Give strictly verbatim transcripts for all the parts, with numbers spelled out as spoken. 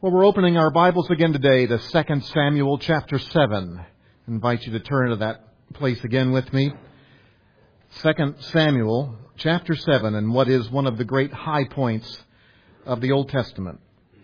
Well, we're opening our Bibles again today to Second Samuel chapter seven. I invite you to turn to that place again with me. Second Samuel chapter seven, and what is one of the great high points of the Old Testament.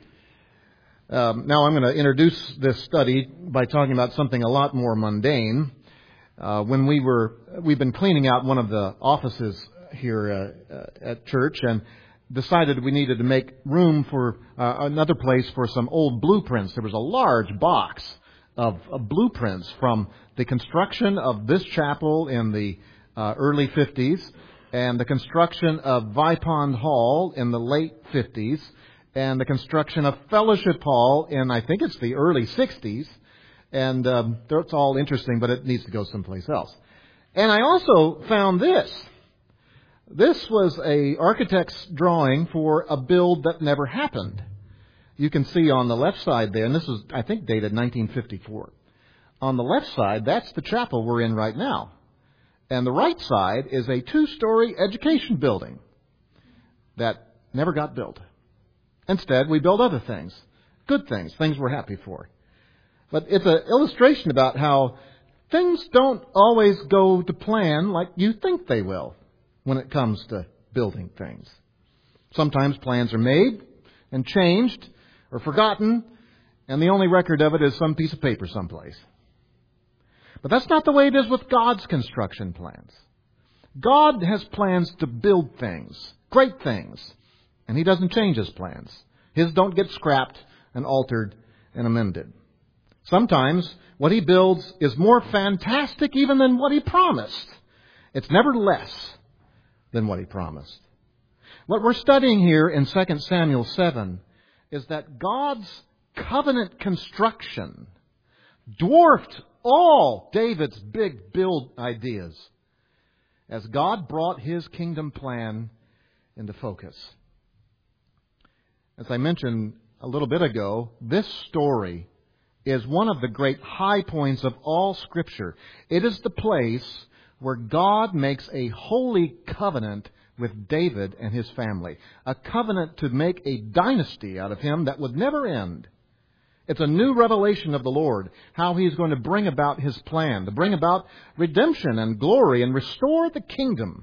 Um, now I'm going to introduce this study by talking about something a lot more mundane. Uh, when we were, we've been cleaning out one of the offices here uh, uh, at church, and decided we needed to make room for uh, another place for some old blueprints. There was a large box of, of blueprints from the construction of this chapel in the uh, early fifties and the construction of Vipond Hall in the late fifties and the construction of Fellowship Hall in, I think it's the early sixties. And um, that's all interesting, but it needs to go someplace else. And I also found this. This was a architect's drawing for a build that never happened. You can see on the left side there, and this was, I think, dated nineteen fifty-four. On the left side, that's the chapel we're in right now. And the right side is a two-story education building that never got built. Instead, we built other things, good things, things we're happy for. But it's an illustration about how things don't always go to plan like you think they will when it comes to building things. Sometimes plans are made and changed or forgotten, and the only record of it is some piece of paper someplace. But that's not the way it is with God's construction plans. God has plans to build things, great things, and He doesn't change His plans. His don't get scrapped and altered and amended. Sometimes what He builds is more fantastic even than what He promised. It's never less than what He promised. What we're studying here in Second Samuel seven is that God's covenant construction dwarfed all David's big build ideas as God brought His kingdom plan into focus. As I mentioned a little bit ago, this story is one of the great high points of all Scripture. It is the place where God makes a holy covenant with David and his family. A covenant to make a dynasty out of him that would never end. It's a new revelation of the Lord, how He's going to bring about His plan, to bring about redemption and glory and restore the kingdom.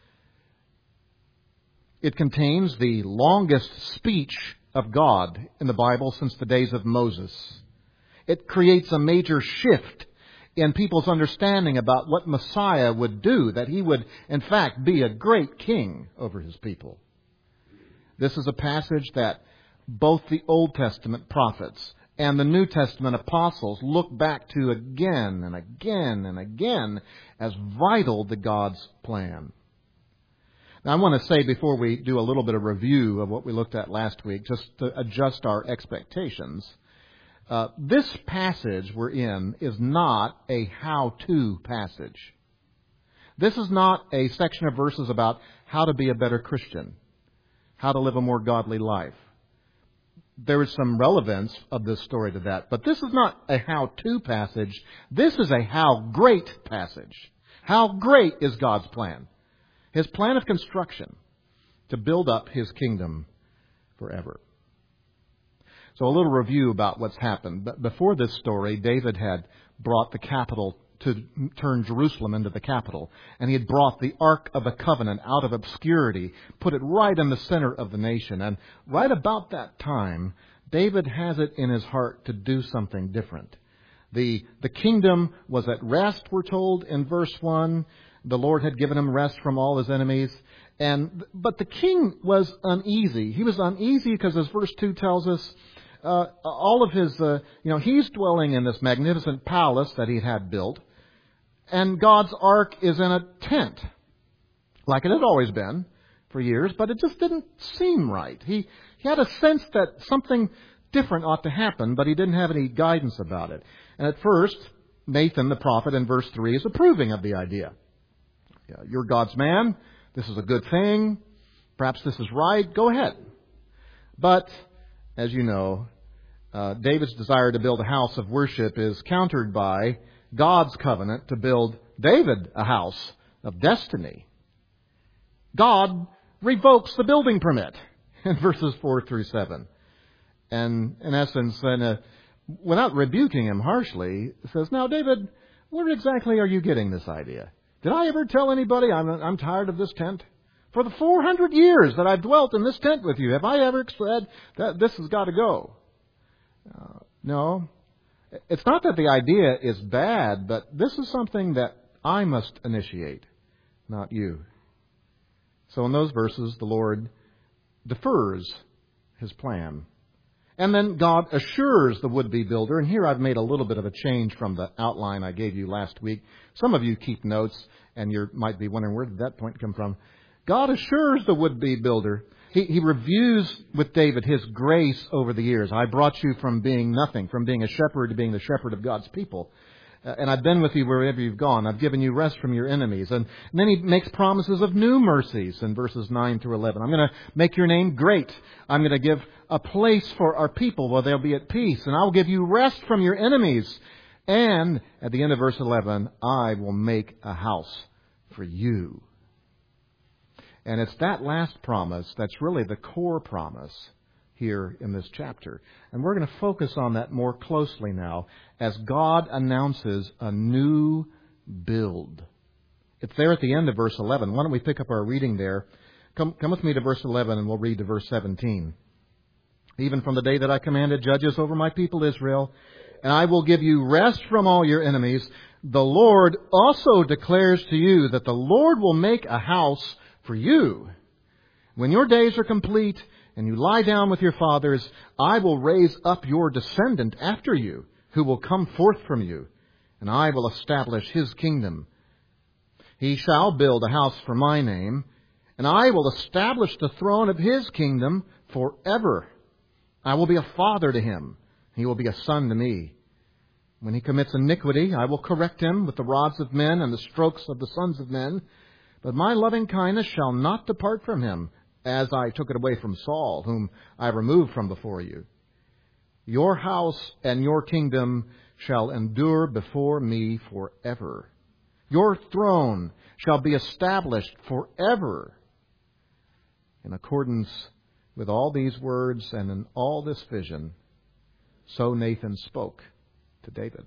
It contains the longest speech of God in the Bible since the days of Moses. It creates a major shift in people's understanding about what Messiah would do, that He would, in fact, be a great king over His people. This is a passage that both the Old Testament prophets and the New Testament apostles look back to again and again and again as vital to God's plan. Now, I want to say before we do a little bit of review of what we looked at last week, just to adjust our expectations, Uh, this passage we're in is not a how-to passage. This is not a section of verses about how to be a better Christian, how to live a more godly life. There is some relevance of this story to that, but this is not a how-to passage. This is a how-great passage. How great is God's plan? His plan of construction to build up His kingdom forever. So a little review about what's happened. But before this story, David had brought the capital to turn Jerusalem into the capital. And he had brought the Ark of the Covenant out of obscurity, put it right in the center of the nation. And right about that time, David has it in his heart to do something different. The, the kingdom was at rest, we're told in verse one. The Lord had given him rest from all his enemies. And but the king was uneasy. He was uneasy because, as verse two tells us, Uh, all of his, uh, you know, he's dwelling in this magnificent palace that he had built, and God's ark is in a tent, like it had always been for years, but it just didn't seem right. He, he had a sense that something different ought to happen, but he didn't have any guidance about it. And at first, Nathan, the prophet, in verse three, is approving of the idea. Yeah, you're God's man. This is a good thing. Perhaps this is right. Go ahead. But, as you know, Uh, David's desire to build a house of worship is countered by God's covenant to build David a house of destiny. God revokes the building permit in verses four through seven. And in essence, then, uh, without rebuking him harshly, says, "Now, David, where exactly are you getting this idea? Did I ever tell anybody I'm, I'm tired of this tent? For the four hundred years that I've dwelt in this tent with you, have I ever said that this has got to go?" Uh, no. It's not that the idea is bad, but this is something that I must initiate, not you. So in those verses, the Lord defers his plan. And then God assures the would-be builder, and here I've made a little bit of a change from the outline I gave you last week. Some of you keep notes, and you might be wondering, where did that point come from? God assures the would-be builder. He, he reviews with David his grace over the years. I brought you from being nothing, from being a shepherd to being the shepherd of God's people. Uh, and I've been with you wherever you've gone. I've given you rest from your enemies. And, and then he makes promises of new mercies in verses nine through eleven. I'm going to make your name great. I'm going to give a place for our people where they'll be at peace. And I'll give you rest from your enemies. And at the end of verse eleven, I will make a house for you. And it's that last promise that's really the core promise here in this chapter. And we're going to focus on that more closely now as God announces a new build. It's there at the end of verse eleven. Why don't we pick up our reading there? Come, come with me to verse eleven and we'll read to verse seventeen. "Even from the day that I commanded judges over my people Israel, and I will give you rest from all your enemies, the Lord also declares to you that the Lord will make a house for you. When your days are complete and you lie down with your fathers, I will raise up your descendant after you, who will come forth from you, and I will establish his kingdom. He shall build a house for my name, and I will establish the throne of his kingdom forever. I will be a father to him. He will be a son to me. When he commits iniquity, I will correct him with the rods of men and the strokes of the sons of men. But my loving kindness shall not depart from him, as I took it away from Saul, whom I removed from before you. Your house and your kingdom shall endure before me forever. Your throne shall be established forever." In accordance with all these words and in all this vision, so Nathan spoke to David.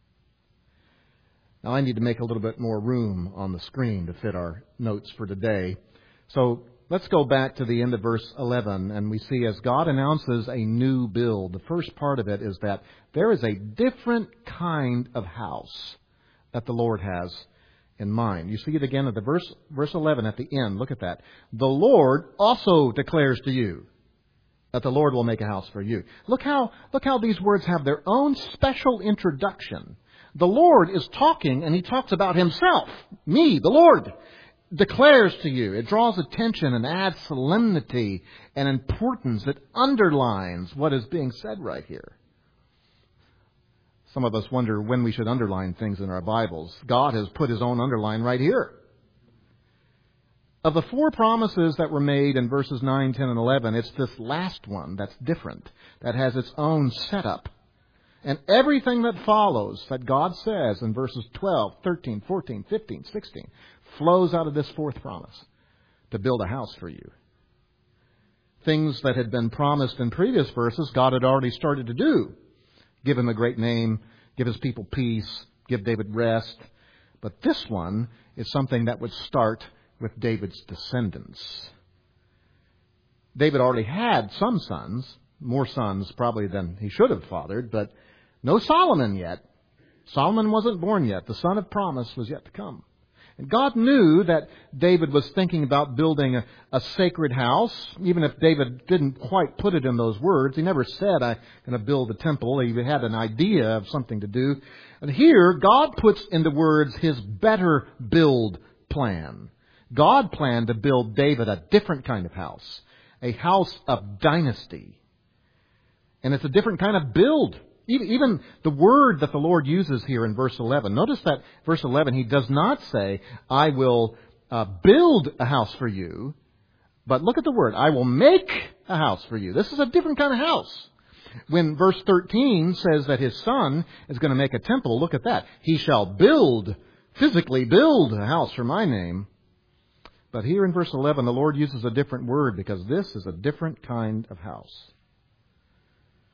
Now I need to make a little bit more room on the screen to fit our notes for today. So let's go back to the end of verse eleven, and we see as God announces a new build, the first part of it is that there is a different kind of house that the Lord has in mind. You see it again at the verse, verse eleven at the end. Look at that. "The Lord also declares to you that the Lord will make a house for you." Look how, look how these words have their own special introduction. The Lord is talking, and he talks about himself. Me, the Lord, declares to you. It draws attention and adds solemnity and importance. It underlines what is being said right here. Some of us wonder when we should underline things in our Bibles. God has put his own underline right here. Of the four promises that were made in verses nine, ten, and eleven, it's this last one that's different, that has its own setup. And everything that follows that God says in verses twelve, thirteen, fourteen, fifteen, sixteen flows out of this fourth promise, to build a house for you. Things that had been promised in previous verses, God had already started to do. Give him a great name, give his people peace, give David rest. But this one is something that would start with David's descendants. David already had some sons, more sons probably than he should have fathered, but no Solomon yet. Solomon wasn't born yet. The son of promise was yet to come. And God knew that David was thinking about building a, a sacred house, even if David didn't quite put it in those words. He never said, "I'm going to build a temple." He had an idea of something to do. And here, God puts into words his better build plan. God planned to build David a different kind of house, a house of dynasty. And it's a different kind of build. Even the word that the Lord uses here in verse eleven. Notice that verse eleven, he does not say, "I will uh, build a house for you." But look at the word, "I will make a house for you." This is a different kind of house. When verse thirteen says that his son is going to make a temple, look at that. "He shall build, physically build a house for my name." But here in verse eleven, the Lord uses a different word because this is a different kind of house.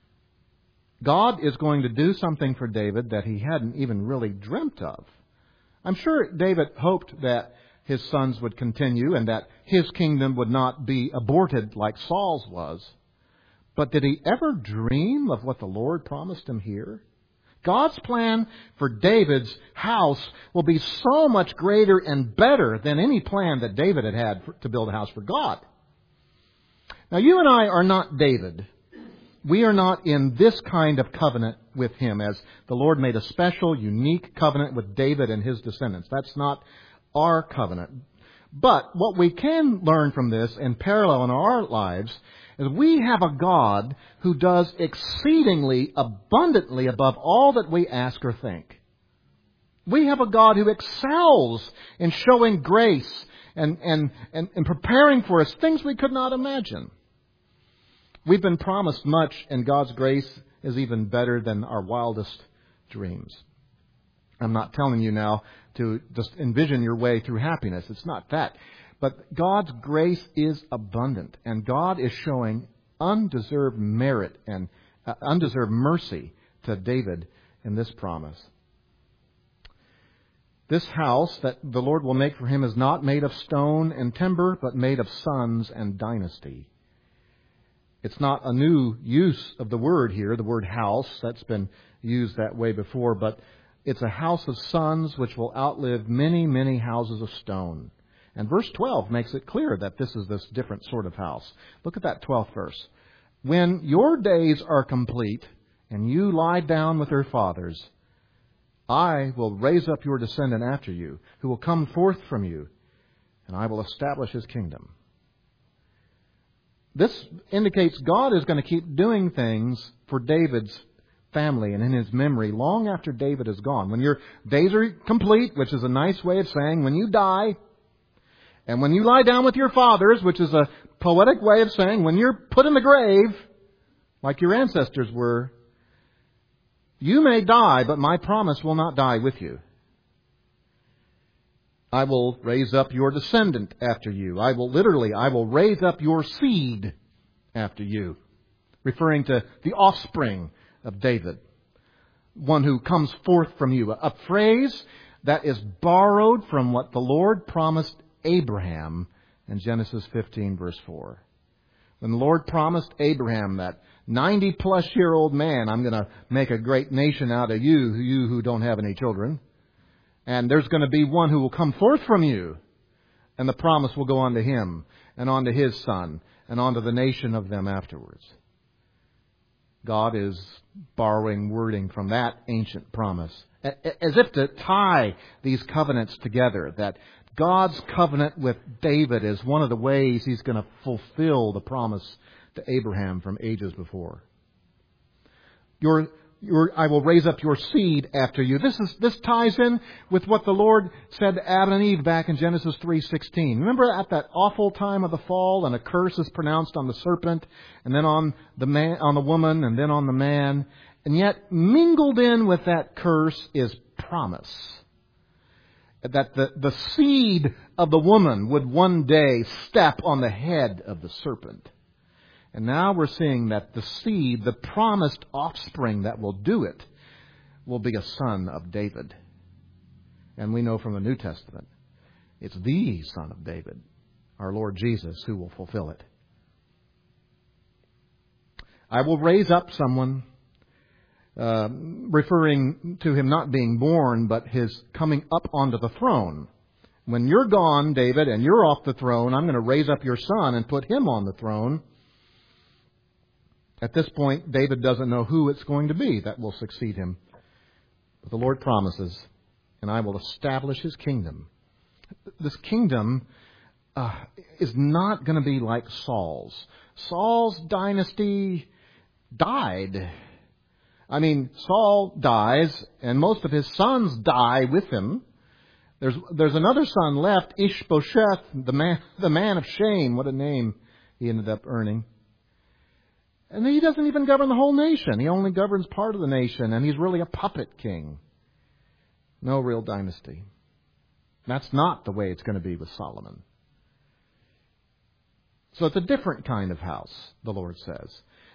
God is going to do something for David that he hadn't even really dreamt of. I'm sure David hoped that his sons would continue and that his kingdom would not be aborted like Saul's was. But did he ever dream of what the Lord promised him here? God's plan for David's house will be so much greater and better than any plan that David had had for, to build a house for God. Now, you and I are not David. We are not in this kind of covenant with him, as the Lord made a special, unique covenant with David and his descendants. That's not our covenant. But what we can learn from this in parallel in our lives is we have a God who does exceedingly abundantly above all that we ask or think. We have a God who excels in showing grace and, and, and, and preparing for us things we could not imagine. We've been promised much, and God's grace is even better than our wildest dreams. I'm not telling you now to just envision your way through happiness. It's not that. But God's grace is abundant, and God is showing undeserved merit and uh, undeserved mercy to David in this promise. This house that the Lord will make for him is not made of stone and timber, but made of sons and dynasty. It's not a new use of the word here, the word house. That's been used that way before, but it's a house of sons which will outlive many, many houses of stone. And verse twelve makes it clear that this is this different sort of house. Look at that twelfth verse. When your days are complete and you lie down with your fathers, I will raise up your descendant after you, who will come forth from you, and I will establish his kingdom. This indicates God is going to keep doing things for David's family and in his memory long after David is gone. When your days are complete, which is a nice way of saying when you die, and when you lie down with your fathers, which is a poetic way of saying when you're put in the grave, like your ancestors were, you may die, but my promise will not die with you. I will raise up your descendant after you. I will literally, I will raise up your seed after you. Referring to the offspring of David. One who comes forth from you. A phrase that is borrowed from what the Lord promised Abraham in Genesis fifteen verse four. When the Lord promised Abraham that ninety plus year old man, I'm going to make a great nation out of you, you who don't have any children. And there's going to be one who will come forth from you. And the promise will go on to him and on to his son and on to the nation of them afterwards. God is borrowing wording from that ancient promise, as if to tie these covenants together, that God's covenant with David is one of the ways he's going to fulfill the promise to Abraham from ages before. Your Your, I will raise up your seed after you. This is this ties in with what the Lord said to Adam and Eve back in Genesis three sixteen. Remember at that awful time of the fall, and a curse is pronounced on the serpent, and then on the man, on the woman, and then on the man. And yet, mingled in with that curse is promise. That the, the seed of the woman would one day step on the head of the serpent. And now we're seeing that the seed, the promised offspring that will do it, will be a son of David. And we know from the New Testament, it's the Son of David, our Lord Jesus, who will fulfill it. I will raise up someone, uh, referring to him not being born, but his coming up onto the throne. When you're gone, David, and you're off the throne, I'm going to raise up your son and put him on the throne. At this point, David doesn't know who it's going to be that will succeed him. But the Lord promises, and I will establish his kingdom. This kingdom uh, is not going to be like Saul's. Saul's dynasty died. I mean, Saul dies, and most of his sons die with him. There's there's another son left, Ishbosheth, the man, the man of shame. What a name he ended up earning. And he doesn't even govern the whole nation. He only governs part of the nation, and he's really a puppet king. No real dynasty. That's not the way it's going to be with Solomon. So it's a different kind of house, the Lord says.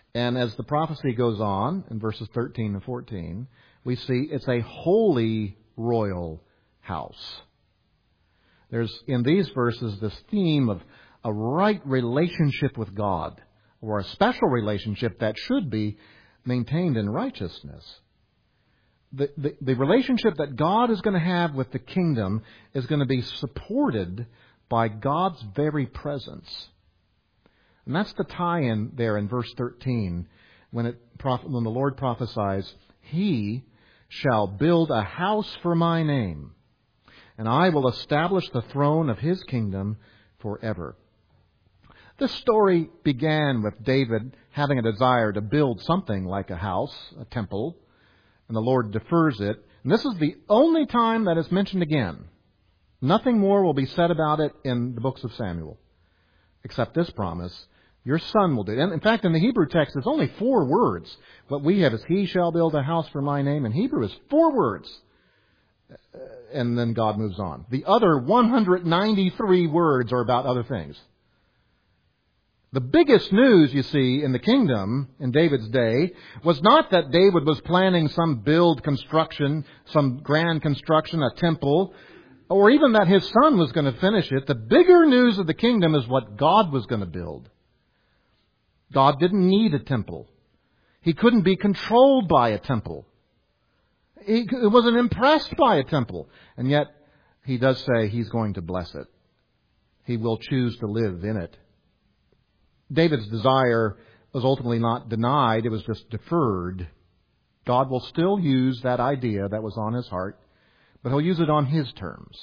And as the prophecy goes on in verses thirteen and fourteen, we see it's a holy royal house. There's in these verses this theme of a right relationship with God, or a special relationship that should be maintained in righteousness. The, the, the relationship that God is going to have with the kingdom is going to be supported by God's very presence. And that's the tie-in there in verse thirteen, when, it, when the Lord prophesies, He shall build a house for my name, and I will establish the throne of His kingdom forever. This story began with David having a desire to build something like a house, a temple, and the Lord defers it. And this is the only time that it's mentioned again. Nothing more will be said about it in the books of Samuel, except this promise, your son will do it. And in fact, in the Hebrew text, it's only four words. What we have is, He shall build a house for my name. In Hebrew, is four words. And then God moves on. The other one hundred ninety-three words are about other things. The biggest news, you see, in the kingdom in David's day was not that David was planning some build construction, some grand construction, a temple, or even that his son was going to finish it. The bigger news of the kingdom is what God was going to build. God didn't need a temple. He couldn't be controlled by a temple. He wasn't impressed by a temple. And yet, He does say He's going to bless it. He will choose to live in it. David's desire was ultimately not denied, it was just deferred. God will still use that idea that was on his heart, but He'll use it on His terms.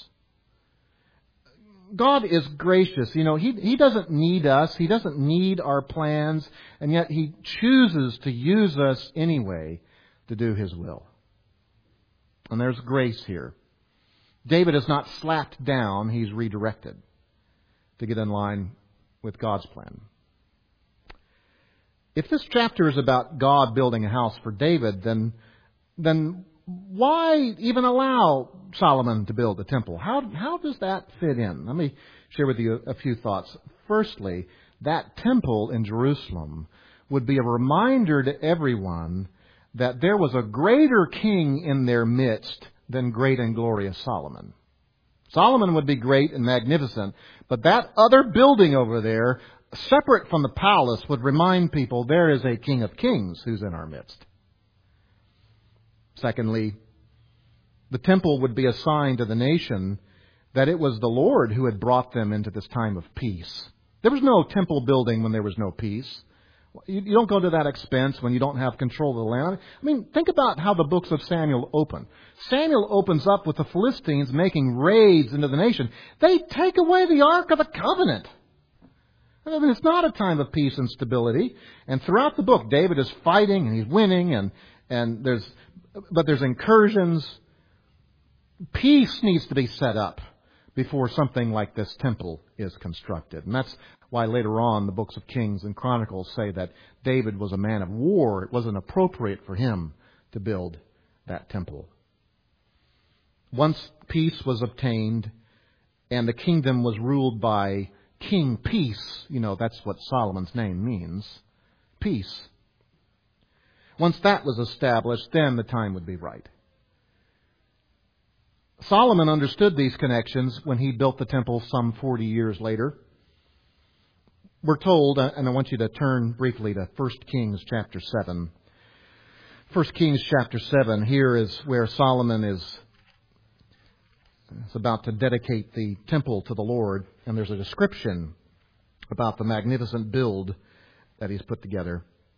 God is gracious. You know, He, He doesn't need us. He doesn't need our plans, and yet He chooses to use us anyway to do His will. And there's grace here. David is not slapped down, he's redirected to get in line with God's plan. If this chapter is about God building a house for David, then, then why even allow Solomon to build a temple? How, how does that fit in? Let me share with you a few thoughts. Firstly, that temple in Jerusalem would be a reminder to everyone that there was a greater king in their midst than great and glorious Solomon. Solomon would be great and magnificent, but that other building over there, separate from the palace, would remind people there is a King of Kings who's in our midst. Secondly, the temple would be a sign to the nation that it was the Lord who had brought them into this time of peace. There was no temple building when there was no peace. You don't go to that expense when you don't have control of the land. I mean, think about how the books of Samuel open. Samuel opens up with the Philistines making raids into the nation. They take away the Ark of the Covenant. I mean, it's not a time of peace and stability. And throughout the book, David is fighting and he's winning, and, and there's, but there's incursions. Peace needs to be set up before something like this temple is constructed. And that's why later on the books of Kings and Chronicles say that David was a man of war. It wasn't appropriate for him to build that temple. Once peace was obtained and the kingdom was ruled by King Peace, you know, that's what Solomon's name means, peace. Once that was established, then the time would be right. Solomon understood these connections when he built the temple some forty years later. We're told, and I want you to turn briefly to First Kings chapter seven. First Kings chapter seven, here is where Solomon is, is about to dedicate the temple to the Lord, and there's a description about the magnificent build that he's put together.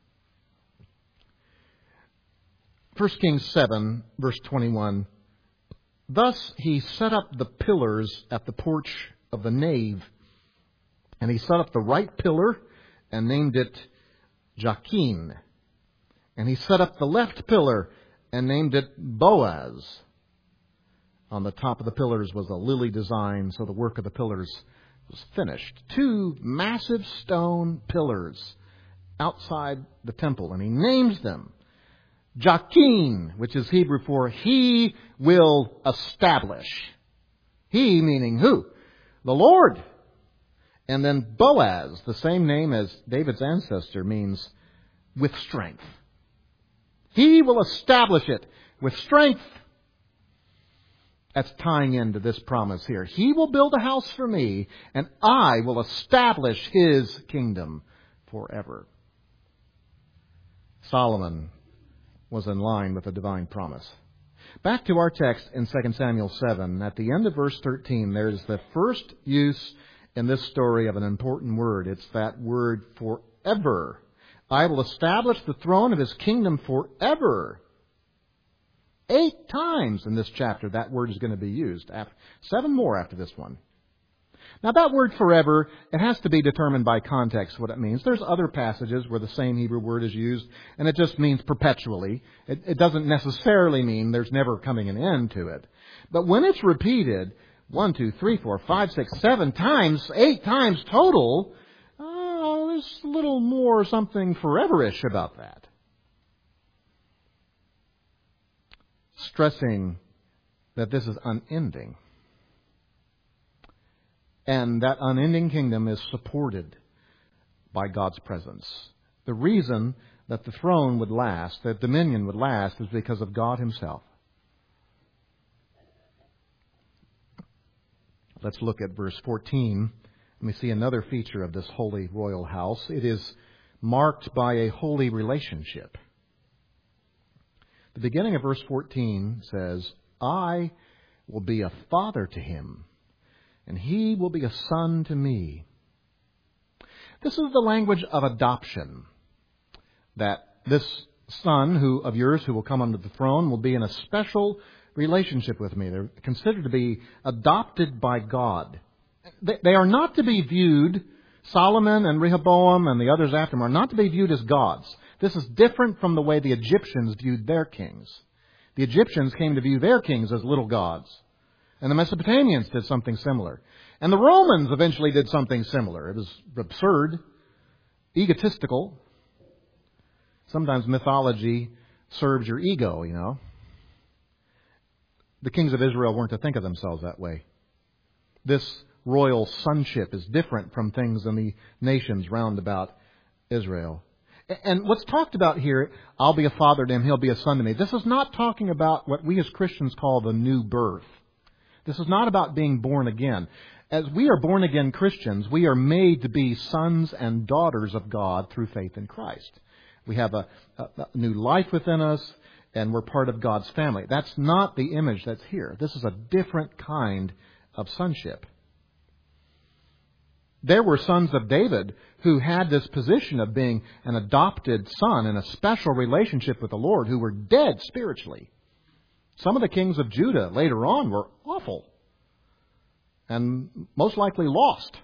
First Kings seven, verse twenty-one. Thus he set up the pillars at the porch of the nave, and he set up the right pillar and named it Jachin. And he set up the left pillar and named it Boaz. On the top of the pillars was a lily design, so the work of the pillars was finished. Two massive stone pillars outside the temple, and he names them Jachin, which is Hebrew for He will establish. He meaning who? The Lord. And then Boaz, the same name as David's ancestor, means with strength. He will establish it with strength. That's tying into this promise here. He will build a house for me, and I will establish His kingdom forever. Solomon was in line with the divine promise. Back to our text in Second Samuel seven. At the end of verse thirteen, there's the first use in this story of an important word. It's that word forever. I will establish the throne of His kingdom forever. Eight times in this chapter that word is going to be used. Seven more after this one. Now that word forever, it has to be determined by context what it means. There's other passages where the same Hebrew word is used, and it just means perpetually. It, it doesn't necessarily mean there's never coming an end to it. But when it's repeated, one, two, three, four, five, six, seven times, eight times total, oh, there's a little more something foreverish about that. Stressing that this is unending. And that unending kingdom is supported by God's presence. The reason that the throne would last, that dominion would last, is because of God Himself. Let's look at verse fourteen. And we see another feature of this holy royal house. It is marked by a holy relationship. The beginning of verse fourteen says, I will be a father to him, and he will be a son to me. This is the language of adoption. That this son who of yours who will come under the throne will be in a special relationship with me. They're considered to be adopted by God. They are not to be viewed, Solomon and Rehoboam and the others after him are not to be viewed as gods. This is different from the way the Egyptians viewed their kings. The Egyptians came to view their kings as little gods. And the Mesopotamians did something similar. And the Romans eventually did something similar. It was absurd, egotistical. Sometimes mythology serves your ego, you know. The kings of Israel weren't to think of themselves that way. This royal sonship is different from things in the nations round about Israel. And what's talked about here, I'll be a father to him, he'll be a son to me. This is not talking about what we as Christians call the new birth. This is not about being born again. As we are born again Christians, we are made to be sons and daughters of God through faith in Christ. We have a, a, a new life within us, and we're part of God's family. That's not the image that's here. This is a different kind of sonship. There were sons of David who had this position of being an adopted son in a special relationship with the Lord, who were dead spiritually. Some of the kings of Judah later on were awful and most likely lost.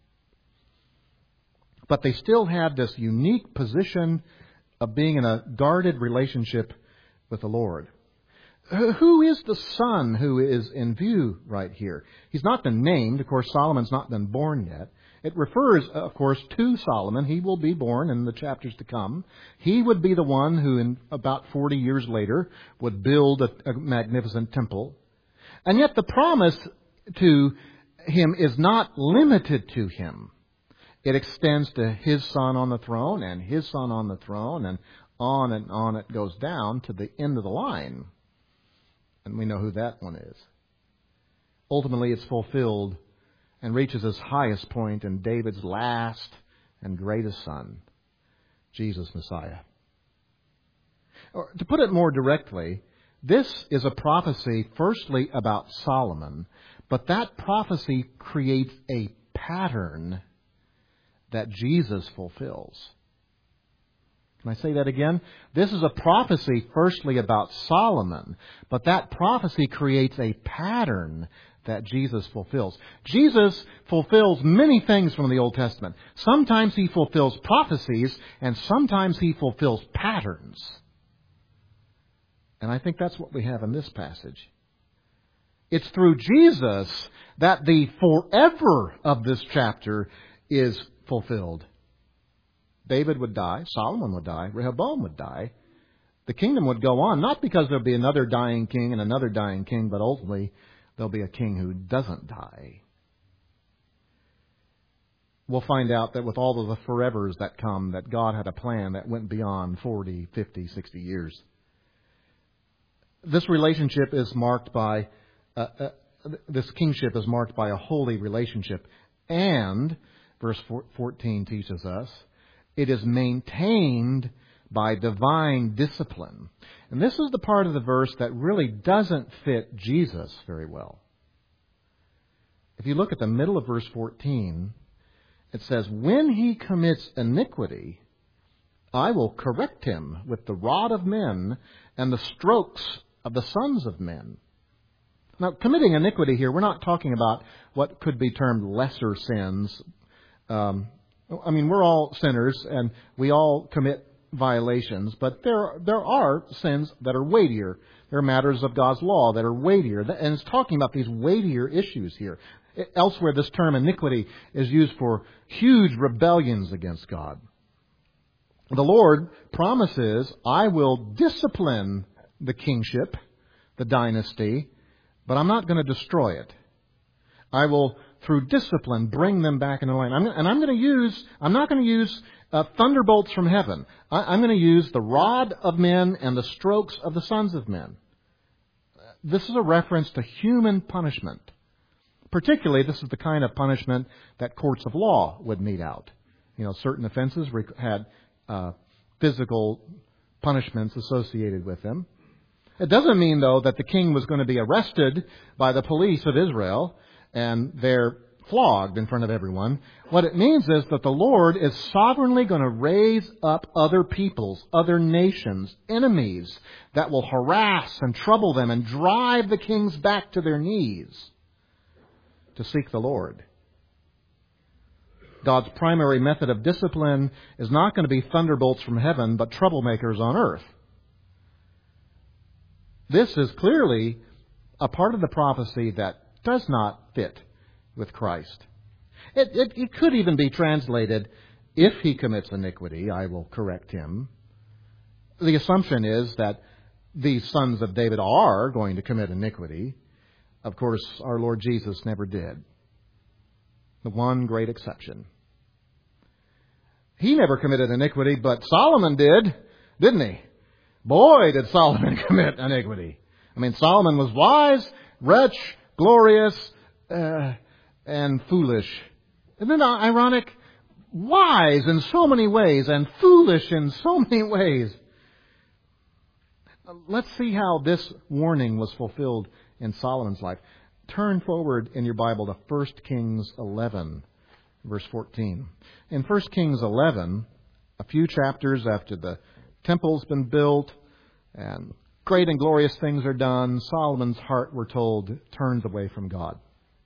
But they still had this unique position of being in a guarded relationship with the Lord. Who is the son who is in view right here? He's not been named. Of course, Solomon's not been born yet. It refers, of course, to Solomon. He will be born in the chapters to come. He would be the one who, in about forty years later, would build a, a magnificent temple. And yet the promise to him is not limited to him. It extends to his son on the throne and his son on the throne, and on and on it goes down to the end of the line. And we know who that one is. Ultimately, it's fulfilled and reaches its highest point in David's last and greatest son, Jesus Messiah. Or, to put it more directly, this is a prophecy firstly about Solomon, but that prophecy creates a pattern that Jesus fulfills. Can I say that again? This is a prophecy firstly about Solomon, but that prophecy creates a pattern that Jesus fulfills. Jesus fulfills many things from the Old Testament. Sometimes He fulfills prophecies, and sometimes He fulfills patterns. And I think that's what we have in this passage. It's through Jesus that the forever of this chapter is fulfilled. David would die, Solomon would die, Rehoboam would die. The kingdom would go on, not because there'll be another dying king and another dying king, but ultimately there'll be a king who doesn't die. we'll find out that with all of the forevers that come, that God had a plan that went beyond forty, fifty, sixty years. This relationship is marked by, uh, uh, this kingship is marked by a holy relationship. And, verse fourteen teaches us, it is maintained by divine discipline. And this is the part of the verse that really doesn't fit Jesus very well. If you look at the middle of verse fourteen, it says, when he commits iniquity, I will correct him with the rod of men and the strokes of the sons of men. Now, committing iniquity here, we're not talking about what could be termed lesser sins. Um, I mean, we're all sinners and we all commit violations, but there there are sins that are weightier. There are matters of God's law that are weightier. And it's talking about these weightier issues here. Elsewhere, this term iniquity is used for huge rebellions against God. The Lord promises, I will discipline the kingship, the dynasty, but I'm not going to destroy it. I will, through discipline, bring them back into line. I'm, and I'm going to use, I'm not going to use uh, thunderbolts from heaven. I, I'm going to use the rod of men and the strokes of the sons of men. This is a reference to human punishment. Particularly, this is the kind of punishment that courts of law would mete out. You know, certain offenses had uh, physical punishments associated with them. It doesn't mean, though, that the king was going to be arrested by the police of Israel and they're flogged in front of everyone. What it means is that the Lord is sovereignly going to raise up other peoples, other nations, enemies that will harass and trouble them and drive the kings back to their knees to seek the Lord. God's primary method of discipline is not going to be thunderbolts from heaven, but troublemakers on earth. This is clearly a part of the prophecy that does not fit with Christ. It, it, it could even be translated, if he commits iniquity, I will correct him. The assumption is that these sons of David are going to commit iniquity. Of course, our Lord Jesus never did. The one great exception. He never committed iniquity, but Solomon did, didn't he? Boy, did Solomon commit iniquity. I mean, Solomon was wise, rich, glorious, uh, and foolish. Isn't it ironic? Wise in so many ways and foolish in so many ways. Let's see how this warning was fulfilled in Solomon's life. Turn forward in your Bible to First Kings eleven, verse fourteen. In First Kings eleven, a few chapters after the temple's been built and great and glorious things are done, Solomon's heart, we're told, turns away from God.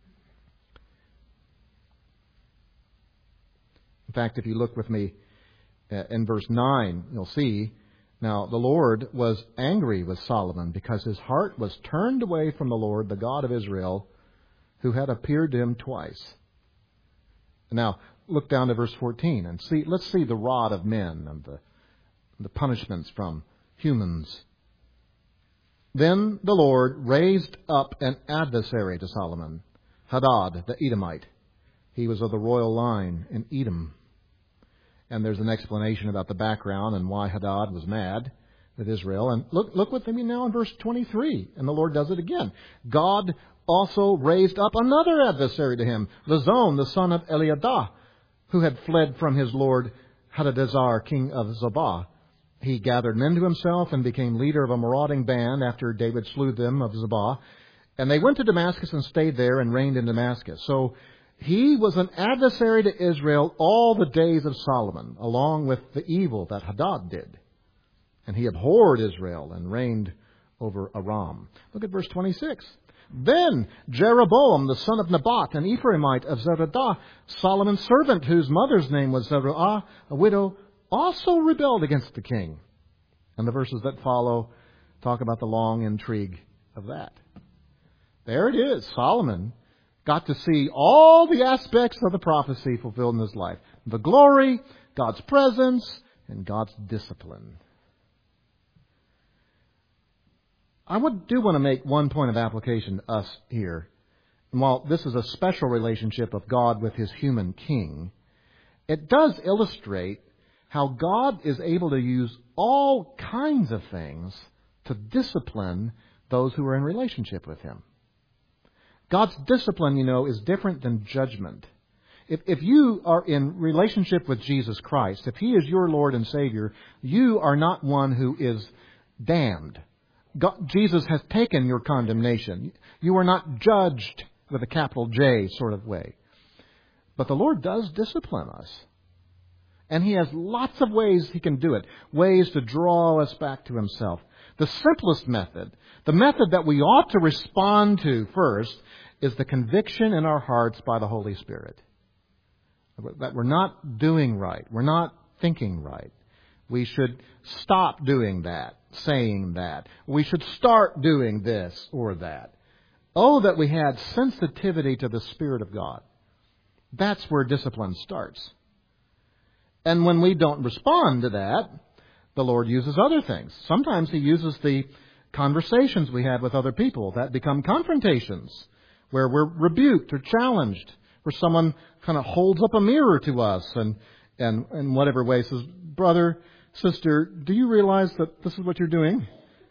In fact, if you look with me in verse nine, you'll see, now the Lord was angry with Solomon because his heart was turned away from the Lord, the God of Israel, who had appeared to him twice. Now, look down to verse fourteen and see. Let's see the rod of men and the, the punishments from humans. Then the Lord raised up an adversary to Solomon, Hadad the Edomite. He was of the royal line in Edom. And there's an explanation about the background and why Hadad was mad with Israel. And look, look with me now in verse twenty-three. And the Lord does it again. God also raised up another adversary to him, Rezon, the son of Eliadah, who had fled from his lord Hadadezer, king of Zobah. He gathered men to himself and became leader of a marauding band after David slew them of Zobah. And they went to Damascus and stayed there and reigned in Damascus. So he was an adversary to Israel all the days of Solomon, along with the evil that Hadad did. And he abhorred Israel and reigned over Aram. Look at verse twenty-six. Then Jeroboam, the son of Nebat, an Ephraimite of Zerudah, Solomon's servant, whose mother's name was Zeruah, a widow, also rebelled against the king. And the verses that follow talk about the long intrigue of that. There it is. Solomon got to see all the aspects of the prophecy fulfilled in his life. The glory, God's presence, and God's discipline. I would, do want to make one point of application to us here. And while this is a special relationship of God with his human king, it does illustrate how God is able to use all kinds of things to discipline those who are in relationship with Him. God's discipline, you know, is different than judgment. If, if you are in relationship with Jesus Christ, if He is your Lord and Savior, you are not one who is damned. God, Jesus has taken your condemnation. You are not judged with a capital J sort of way. But the Lord does discipline us. And He has lots of ways He can do it. Ways to draw us back to Himself. The simplest method, the method that we ought to respond to first, is the conviction in our hearts by the Holy Spirit. That we're not doing right. We're not thinking right. We should stop doing that, saying that. We should start doing this or that. Oh, that we had sensitivity to the Spirit of God. That's where discipline starts. And when we don't respond to that, the Lord uses other things. Sometimes He uses the conversations we have with other people that become confrontations, where we're rebuked or challenged, where someone kind of holds up a mirror to us and, and in whatever way says, brother, sister, do you realize that this is what you're doing?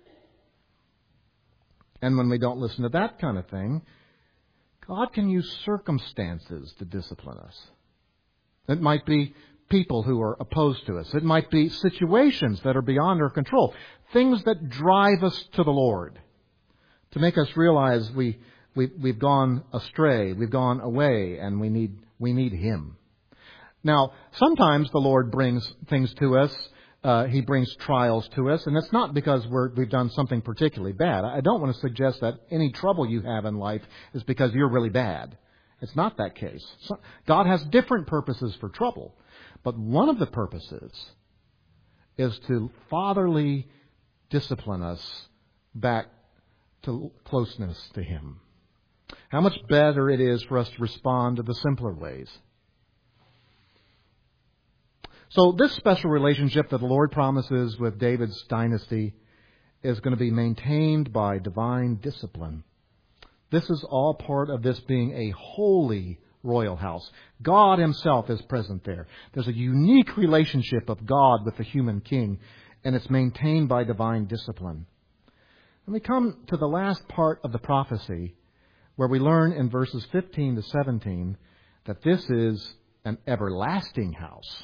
And when we don't listen to that kind of thing, God can use circumstances to discipline us. It might be people who are opposed to us. It might be situations that are beyond our control. Things that drive us to the Lord. To make us realize we, we, we've gone astray, we've gone away, and we need, we need Him. Now, sometimes the Lord brings things to us. Uh, he brings trials to us, and it's not because we're, we've done something particularly bad. I don't want to suggest that any trouble you have in life is because you're really bad. It's not that case. So, God has different purposes for trouble. But one of the purposes is to fatherly discipline us back to closeness to Him. How much better it is for us to respond to the simpler ways. So this special relationship that the Lord promises with David's dynasty is going to be maintained by divine discipline. This is all part of this being a holy royal house. God Himself is present there. There's a unique relationship of God with the human king, and it's maintained by divine discipline. And we come to the last part of the prophecy, where we learn in verses fifteen to seventeen that this is an everlasting house.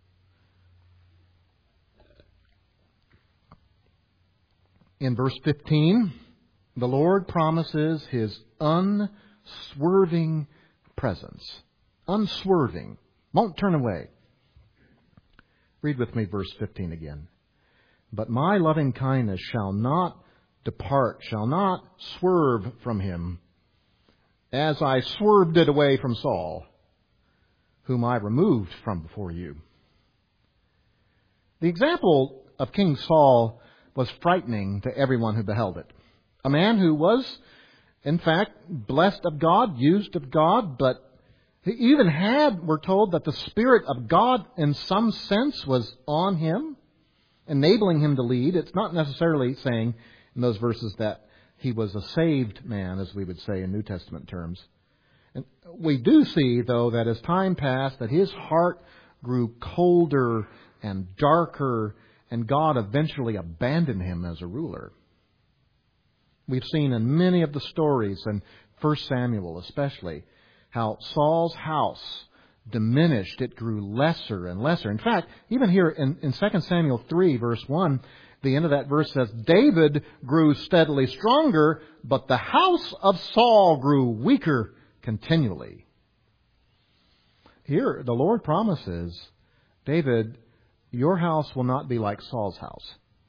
In verse fifteen, the Lord promises His unswerving presence. Unswerving. Won't turn away. Read with me verse fifteen again. But my loving kindness shall not depart, shall not swerve from him, as I swerved it away from Saul, whom I removed from before you. The example of King Saul was frightening to everyone who beheld it. A man who was, in fact, blessed of God, used of God, but he even had, we're told, that the Spirit of God in some sense was on him, enabling him to lead. It's not necessarily saying in those verses that he was a saved man, as we would say in New Testament terms. And we do see, though, that as time passed, that his heart grew colder and darker, and God eventually abandoned him as a ruler. We've seen in many of the stories, in First Samuel especially, how Saul's house diminished. It grew lesser and lesser. In fact, even here in, in Second Samuel three, verse one, the end of that verse says, David grew steadily stronger, but the house of Saul grew weaker continually. Here, the Lord promises, David, your house will not be like Saul's house.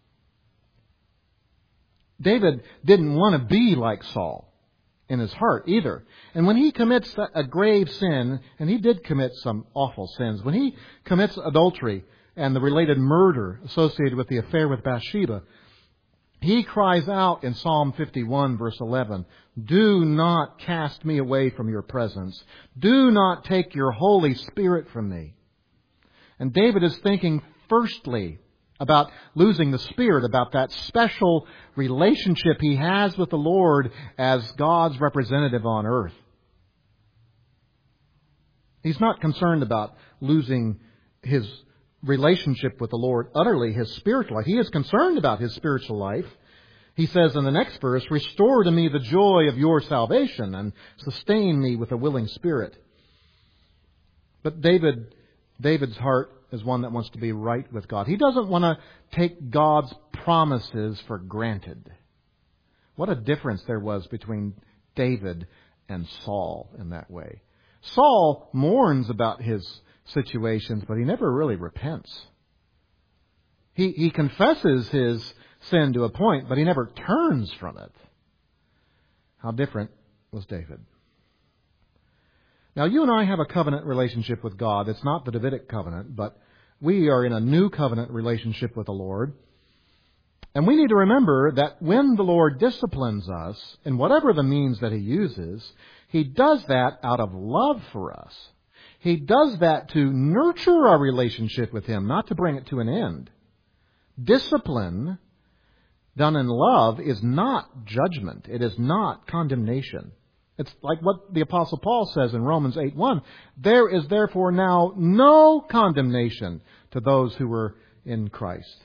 David didn't want to be like Saul in his heart either. And when he commits a grave sin, and he did commit some awful sins, when he commits adultery and the related murder associated with the affair with Bathsheba, he cries out in Psalm fifty-one, verse eleven, do not cast me away from your presence. Do not take your Holy Spirit from me. And David is thinking firstly about losing the Spirit, about that special relationship he has with the Lord as God's representative on earth. He's not concerned about losing his relationship with the Lord utterly, his spiritual life. He is concerned about his spiritual life. He says in the next verse, "Restore to me the joy of your salvation and sustain me with a willing spirit." But David, David's heart is one that wants to be right with God. He doesn't want to take God's promises for granted. What a difference there was between David and Saul in that way. Saul mourns about his situations, but he never really repents. He, he confesses his sin to a point, but he never turns from it. How different was David? Now, you and I have a covenant relationship with God. It's not the Davidic covenant, but we are in a new covenant relationship with the Lord. And we need to remember that when the Lord disciplines us, in whatever the means that He uses, He does that out of love for us. He does that to nurture our relationship with Him, not to bring it to an end. Discipline done in love is not judgment. It is not condemnation. It's like what the Apostle Paul says in Romans eight one. There is therefore now no condemnation to those who are in Christ.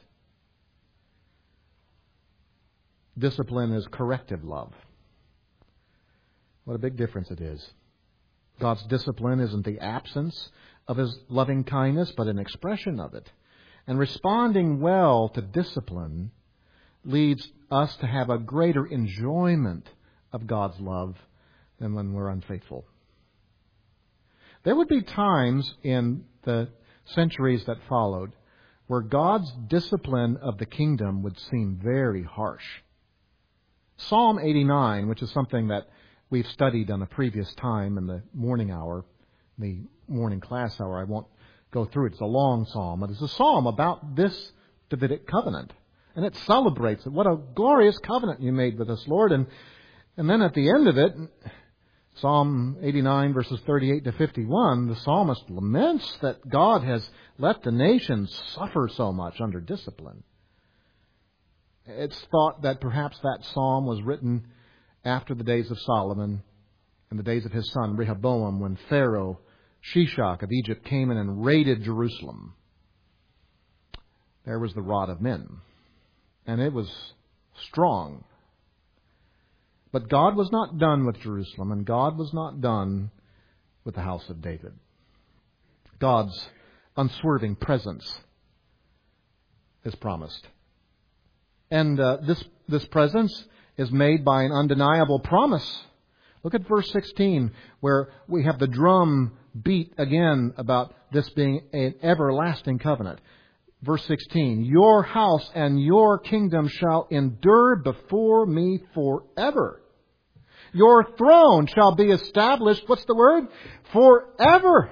Discipline is corrective love. What a big difference it is. God's discipline isn't the absence of His loving kindness, but an expression of it. And responding well to discipline leads us to have a greater enjoyment of God's love than when we're unfaithful. There would be times in the centuries that followed where God's discipline of the kingdom would seem very harsh. Psalm eighty-nine, which is something that we've studied on a previous time in the morning hour, the morning class hour. I won't go through it. It's a long psalm. But it's a psalm about this Davidic covenant. And it celebrates it. What a glorious covenant you made with us, Lord. And, and then at the end of it, Psalm eighty-nine, verses thirty-eight to fifty-one, the psalmist laments that God has let the nations suffer so much under discipline. It's thought that perhaps that psalm was written after the days of Solomon and the days of his son Rehoboam, when Pharaoh Shishak of Egypt came in and raided Jerusalem. There was the rod of men, and it was strong. But God was not done with Jerusalem, and God was not done with the house of David. God's unswerving presence is promised. And uh, this this presence is made by an undeniable promise. Look at verse sixteen, where we have the drum beat again about this being an everlasting covenant. Verse sixteen, "Your house and your kingdom shall endure before me forever. Your throne shall be established," what's the word? "Forever."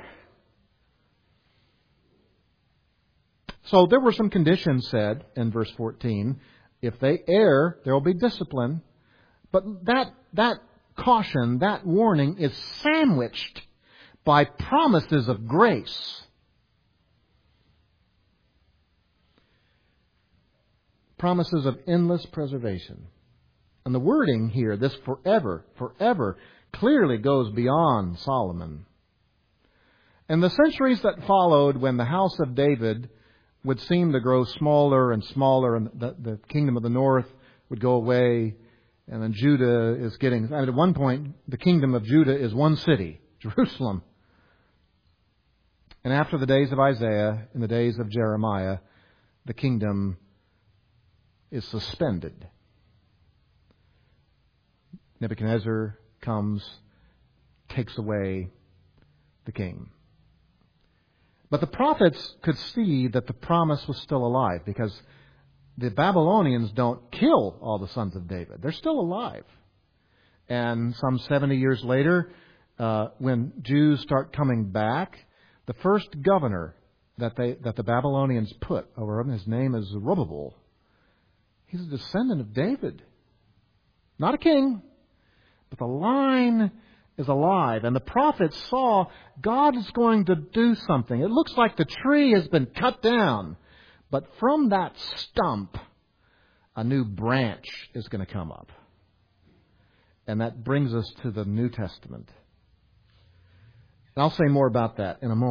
So there were some conditions said in verse fourteen. If they err, there will be discipline. But that that caution, that warning is sandwiched by promises of grace. Promises of endless preservation. And the wording here, this forever, forever, clearly goes beyond Solomon. And the centuries that followed, when the house of David would seem to grow smaller and smaller, and the, the kingdom of the north would go away, and then Judah is getting... At one point, the kingdom of Judah is one city, Jerusalem. And after the days of Isaiah, in the days of Jeremiah, the kingdom is suspended. Nebuchadnezzar comes, takes away the king. But the prophets could see that the promise was still alive, because the Babylonians don't kill all the sons of David. They're still alive. And some seventy years later, uh, when Jews start coming back, the first governor that they that the Babylonians put over him, his name is Zerubbabel. He's a descendant of David. Not a king, but the line is alive. And the prophets saw God is going to do something. It looks like the tree has been cut down. But from that stump, a new branch is going to come up. And that brings us to the New Testament. And I'll say more about that in a moment.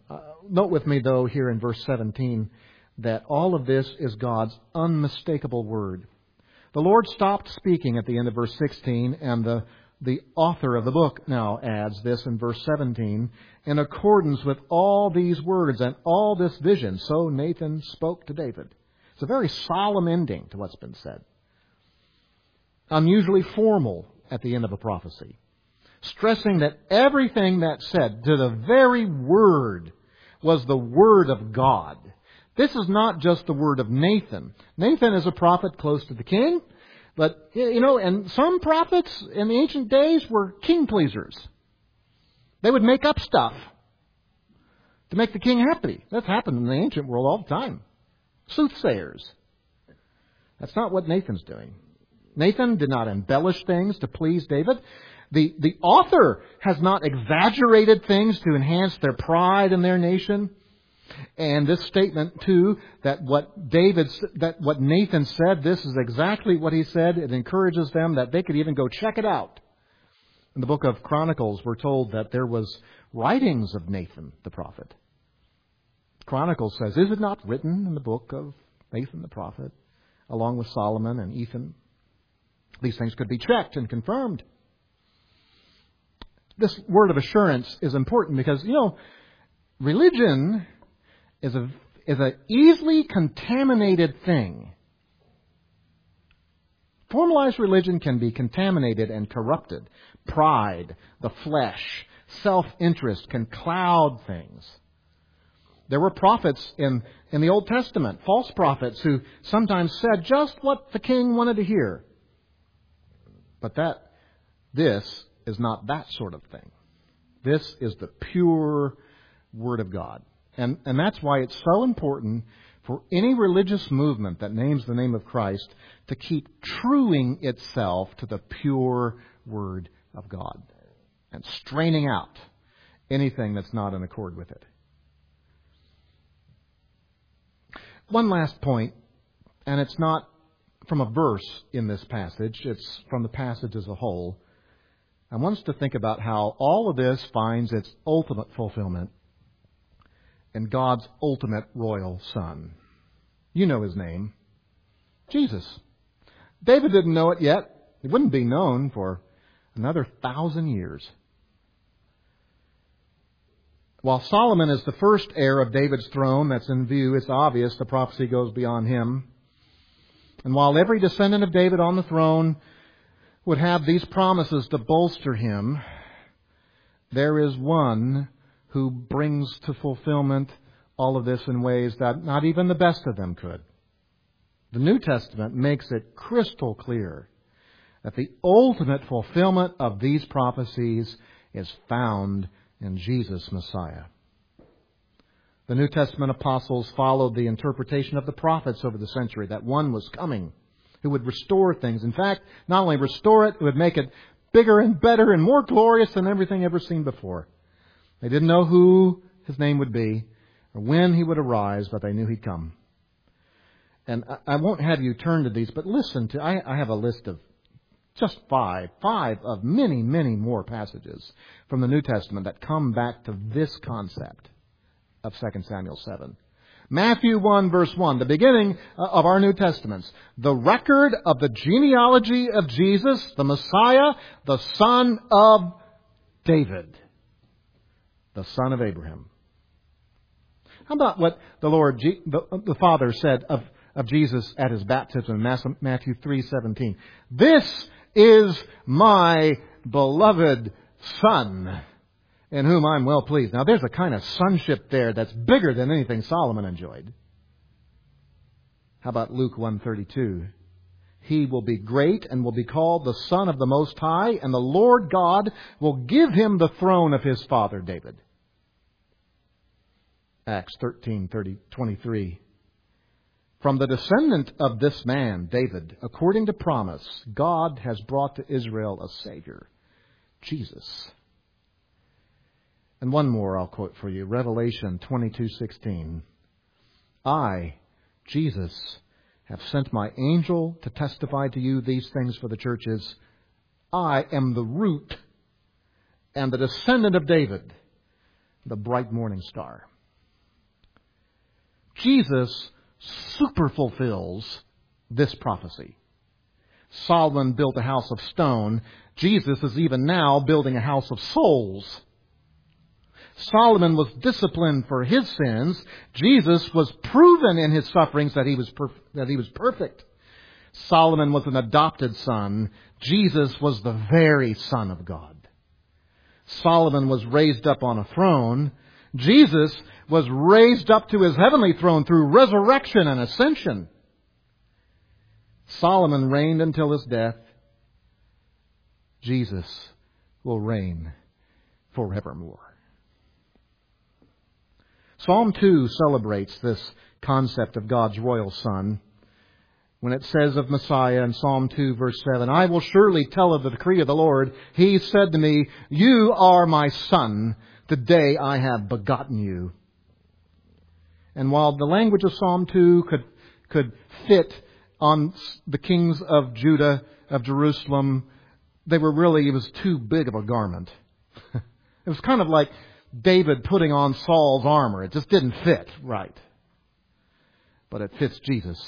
Uh, note with me, though, here in verse seventeen, that all of this is God's unmistakable word. The Lord stopped speaking at the end of verse sixteen, and the, the author of the book now adds this in verse seventeen, in accordance with all these words and all this vision, so Nathan spoke to David. It's a very solemn ending to what's been said. Unusually formal at the end of a prophecy, stressing that everything that's said, to the very word, was the word of God. This is not just the word of Nathan. Nathan is a prophet close to the king, but, you know, and some prophets in the ancient days were king pleasers. They would make up stuff to make the king happy. That's happened in the ancient world all the time. Soothsayers. That's not what Nathan's doing. Nathan did not embellish things to please David. The, the author has not exaggerated things to enhance their pride in their nation. And this statement, too, that what David, that what Nathan said, this is exactly what he said. It encourages them that they could even go check it out. In the book of Chronicles, we're told that there was writings of Nathan the prophet. Chronicles says, is it not written in the book of Nathan the prophet, along with Solomon and Ethan? These things could be checked and confirmed. This word of assurance is important because, you know, religion is a is an easily contaminated thing. Formalized religion can be contaminated and corrupted. Pride, the flesh, self-interest can cloud things. There were prophets in, in the Old Testament, false prophets, who sometimes said just what the king wanted to hear. But that, this is not that sort of thing. This is the pure Word of God. And, and that's why it's so important for any religious movement that names the name of Christ to keep truing itself to the pure Word of God and straining out anything that's not in accord with it. One last point, and it's not from a verse in this passage, it's from the passage as a whole. I want us to think about how all of this finds its ultimate fulfillment in God's ultimate royal Son. You know His name, Jesus. David didn't know it yet. It wouldn't be known for another thousand years. While Solomon is the first heir of David's throne that's in view, it's obvious the prophecy goes beyond him. And while every descendant of David on the throne would have these promises to bolster him, there is one who brings to fulfillment all of this in ways that not even the best of them could. The New Testament makes it crystal clear that the ultimate fulfillment of these prophecies is found in Jesus, Messiah. The New Testament apostles followed the interpretation of the prophets over the century, that one was coming who would restore things. In fact, not only restore it, it would make it bigger and better and more glorious than everything ever seen before. They didn't know who His name would be or when He would arise, but they knew He'd come. And I won't have you turn to these, but listen to, I, I have a list of just five, five of many, many more passages from the New Testament that come back to this concept of Second Samuel seven. Matthew one, verse one, the beginning of our New Testaments. The record of the genealogy of Jesus, the Messiah, the son of David, the son of Abraham. How about what the Lord, the, the Father said of, of Jesus at His baptism in Matthew three seventeen? This is my beloved Son, in whom I'm well pleased. Now, there's a kind of sonship there that's bigger than anything Solomon enjoyed. How about Luke one thirty-two? He will be great and will be called the Son of the Most High, and the Lord God will give him the throne of his father David. Acts thirteen twenty-three. From the descendant of this man, David, according to promise, God has brought to Israel a Savior, Jesus. And one more I'll quote for you, Revelation twenty-two sixteen. I, Jesus, have sent my angel to testify to you these things for the churches. I am the root and the descendant of David, the bright morning star. Jesus super fulfills this prophecy. Solomon built a house of stone. Jesus is even now building a house of souls. Solomon was disciplined for his sins. Jesus was proven in his sufferings that he was perf- that he was perfect. Solomon was an adopted son. Jesus was the very Son of God. Solomon was raised up on a throne. Jesus was raised up to his heavenly throne through resurrection and ascension. Solomon reigned until his death. Jesus will reign forevermore. Psalm two celebrates this concept of God's royal Son when it says of Messiah in Psalm two, verse seven, I will surely tell of the decree of the Lord. He said to me, you are my Son. Today I have begotten you. And while the language of Psalm two could, could fit on the kings of Judah, of Jerusalem, they were really, it was too big of a garment. It was kind of like David putting on Saul's armor. It just didn't fit right. But it fits Jesus.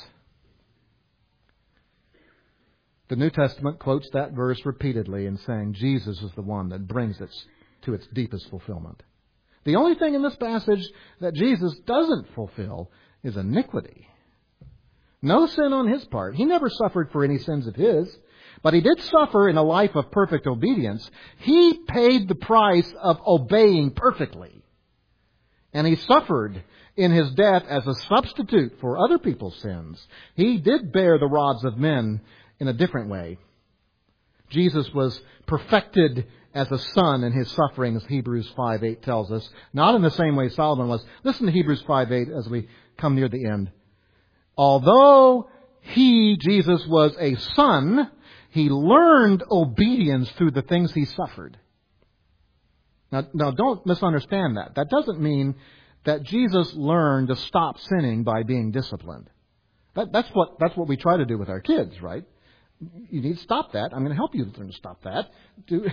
The New Testament quotes that verse repeatedly in saying Jesus is the one that brings it to its deepest fulfillment. The only thing in this passage that Jesus doesn't fulfill is iniquity. No sin on his part. He never suffered for any sins of his. But he did suffer in a life of perfect obedience. He paid the price of obeying perfectly. And he suffered in his death as a substitute for other people's sins. He did bear the rods of men in a different way. Jesus was perfected as a son in his sufferings, Hebrews five eight tells us. Not in the same way Solomon was. Listen to Hebrews five eight as we come near the end. Although he, Jesus, was a son, he learned obedience through the things he suffered. Now, now, don't misunderstand that. That doesn't mean that Jesus learned to stop sinning by being disciplined. That, that's what that's what we try to do with our kids, right? You need to stop that. I'm going to help you learn to stop that. Do...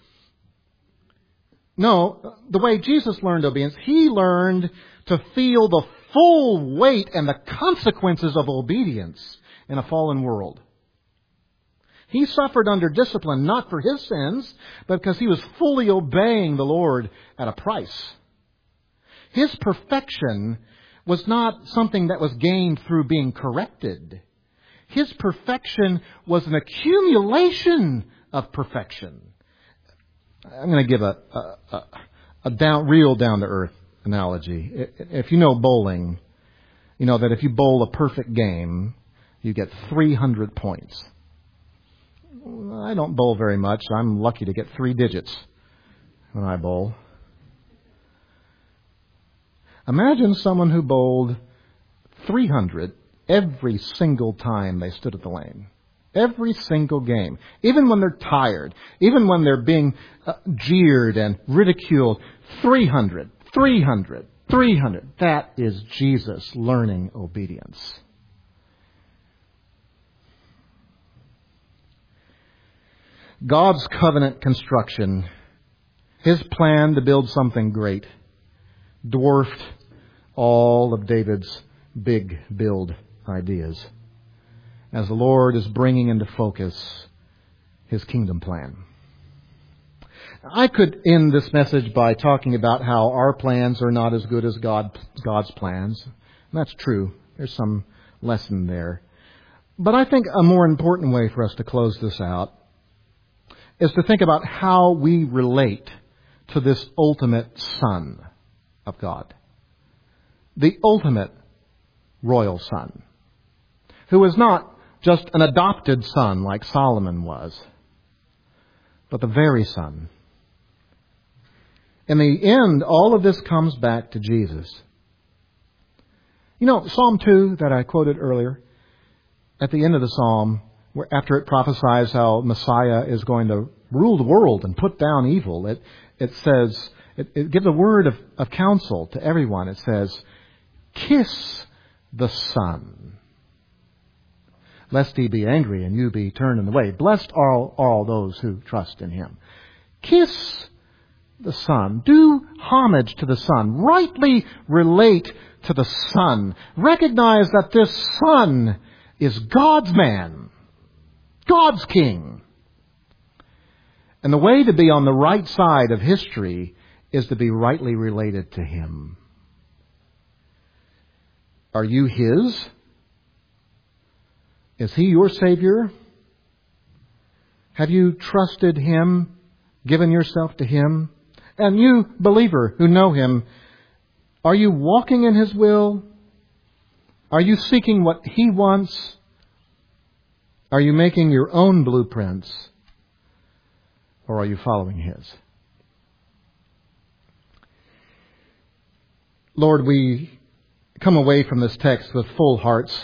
No, the way Jesus learned obedience, he learned to feel the full weight and the consequences of obedience in a fallen world. He suffered under discipline not for his sins, but because he was fully obeying the Lord at a price. His perfection was not something that was gained through being corrected. His perfection was an accumulation of perfection. I'm going to give a, a, a, a down, real down-to-earth analogy. If you know bowling, you know that if you bowl a perfect game, you get three hundred points. I don't bowl very much. I'm lucky to get three digits when I bowl. Imagine someone who bowled three hundred every single time they stood at the lane. Every single game. Even when they're tired. Even when they're being uh, jeered and ridiculed. three hundred, three hundred, three hundred. That is Jesus learning obedience. God's covenant construction, his plan to build something great, dwarfed all of David's big build ideas, as the Lord is bringing into focus his kingdom plan. I could end this message by talking about how our plans are not as good as God, God's plans. And that's true. There's some lesson there. But I think a more important way for us to close this out is to think about how we relate to this ultimate Son of God. The ultimate royal Son, who is not just an adopted son like Solomon was, but the very Son. In the end, all of this comes back to Jesus. You know, Psalm two that I quoted earlier, at the end of the Psalm, where after it prophesies how Messiah is going to rule the world and put down evil, it, it says, it, it gives a word of, of counsel to everyone. It says, kiss the Son, lest he be angry and you be turned in the way. Blessed are all, all those who trust in him. Kiss the Son. Do homage to the Son. Rightly relate to the Son. Recognize that this Son is God's man, God's King. And the way to be on the right side of history is to be rightly related to Him. Are you His? Is He your Savior? Have you trusted Him, given yourself to Him? And you, believer who know Him, are you walking in His will? Are you seeking what He wants? Are you making your own blueprints? Or are you following His? Lord, we come away from this text with full hearts,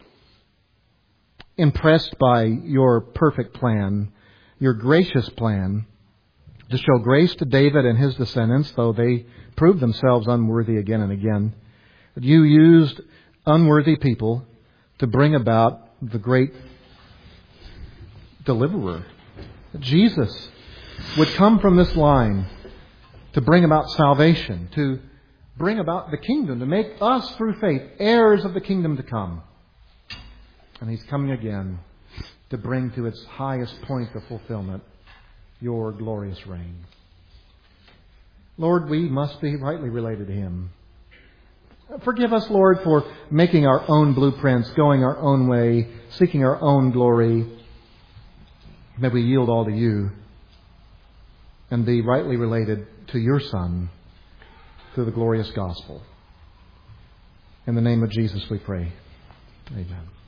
impressed by Your perfect plan, Your gracious plan, to show grace to David and his descendants, though they proved themselves unworthy again and again. But You used unworthy people to bring about the great deliverer. Jesus would come from this line to bring about salvation, to bring about the kingdom, to make us, through faith, heirs of the kingdom to come. And He's coming again to bring to its highest point of fulfillment Your glorious reign. Lord, we must be rightly related to Him. Forgive us, Lord, for making our own blueprints, going our own way, seeking our own glory. May we yield all to You and be rightly related to Your Son through the glorious gospel. In the name of Jesus we pray. Amen.